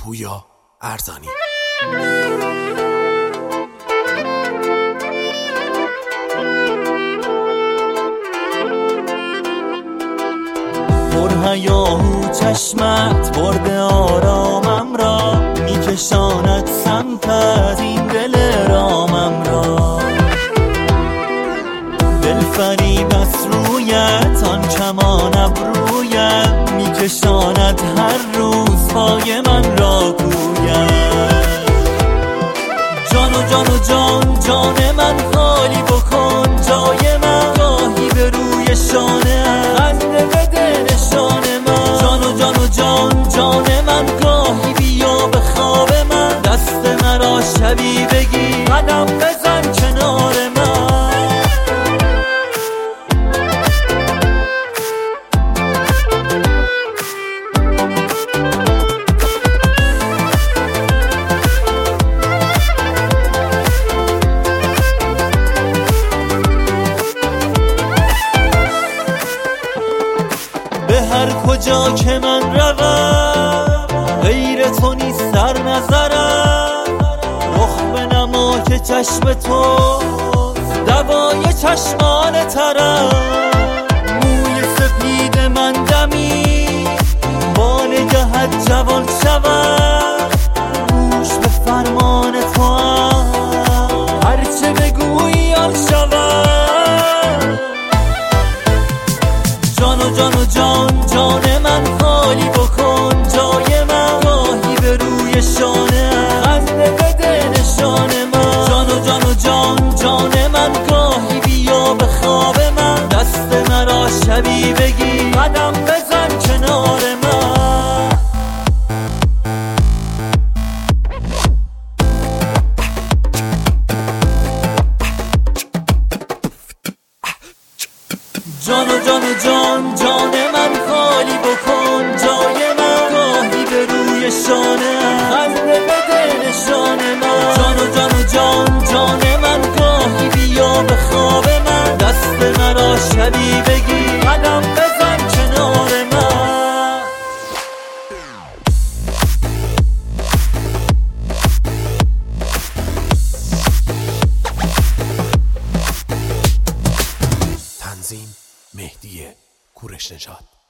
پویا ارزانی. پرهیاهو چشمت برده آرامم را، میکشاند سمت از این دل رامم را. دل فریب از رویت آن کمان ابرویت، میکشاند هر روز پای من را کویت. جان و جان و جان جان من خالی بکن جای من، گاهی به روی شانه خنده بده نشان من. جان و جان و جان جان من گاهی بیا به خواب من، دست مرا شبی بگی قدم بزن کنار من. به هر کجا که من روم غیر تو نیست در نظرم، رخ بنما که چشم تو دوای چشمان ترم. موی سپید من دمی با نگهت جوان شود، گوش به فرمان تو هم هرچه بگویی آن شود. جان و جان و جان جان من خالی بکن جای من، گاهی به روی شانه خنده بده نشان من. جان و جان و جان جان من گاهی بیا به خواب من، دست مرا شبی بگی قدم بزن کنار من. جان و جان و جان جان من خالی بکن جای من، گاهی به روی شانه خنده بده نشان من. جان و جان و جان جان من گاهی بیا به خواب من، دست مرا شبی بگی قدم بزن کنار من. تنظیم مهدی کوروش نژاد.